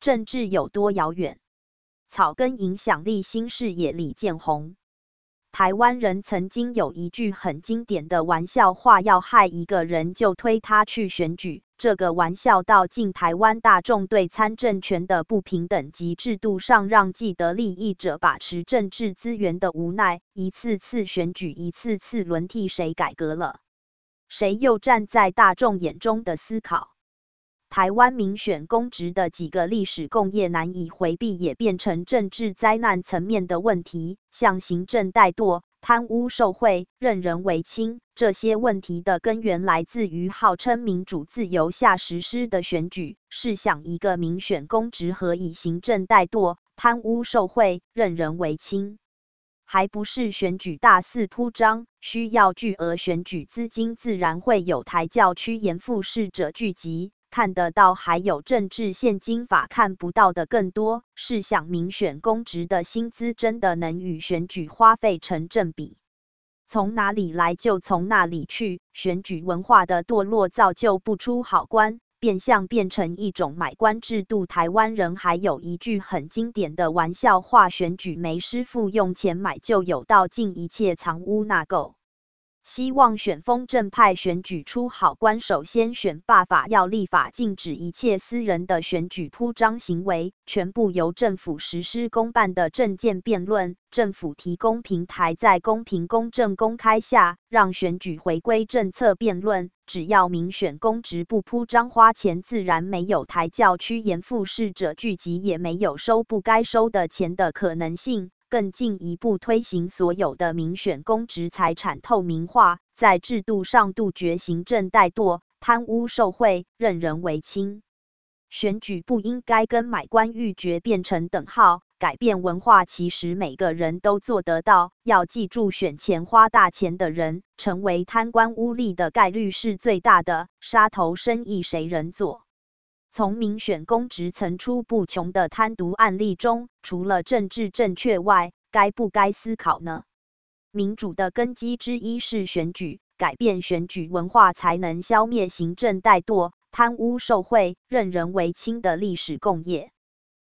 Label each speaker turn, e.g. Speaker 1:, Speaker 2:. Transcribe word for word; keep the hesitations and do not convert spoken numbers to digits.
Speaker 1: 政治有多遥远？草根影响力新视野李建宏。台湾人曾经有一句很经典的玩笑话，要害一个人就推他去选举。这个玩笑到近台湾大众对参政权的不平等及制度上让既得利益者把持政治资源的无奈，一次次选举一次次轮替，谁改革了？谁又站在大众眼中的思考？台湾民选公职的几个历史共业难以回避，也变成政治灾难层面的问题，像行政怠惰、贪污受贿、任人唯亲，这些问题的根源来自于号称民主自由下实施的选举。试想一个民选公职何以行政怠惰、贪污受贿、任人唯亲？还不是选举大肆铺张，需要巨额选举资金，自然会有抬轿趋炎附势者聚集。看得到还有政治现金法看不到的更多。试想民选公职的薪资真的能与选举花费成正比？从哪里来就从哪里去，选举文化的堕落造就不出好官，变相变成一种买官制度。台湾人还有一句很经典的玩笑话，选举没师傅，用钱买就有道，尽一切藏污纳垢。希望选风正派选举出好官，首先选罢法，要立法禁止一切私人的选举铺张行为，全部由政府实施公办的政见辩论，政府提供平台，在公平公正公开下，让选举回归政策辩论。只要民选公职不铺张花钱，自然没有抬轿趋炎附势者聚集，也没有收不该收的钱的可能性。更进一步推行所有的民选公职财产透明化，在制度上杜绝行政怠惰、贪污受贿、任人唯亲。选举不应该跟买官鬻爵变成等号，改变文化其实每个人都做得到。要记住，选前花大钱的人，成为贪官污吏的概率是最大的，杀头生意谁人做？从民选公职层出不穷的贪渎案例中，除了政治正确外，该不该思考呢？民主的根基之一是选举，改变选举文化，才能消灭行政怠惰、贪污受贿、任人唯亲的历史共业。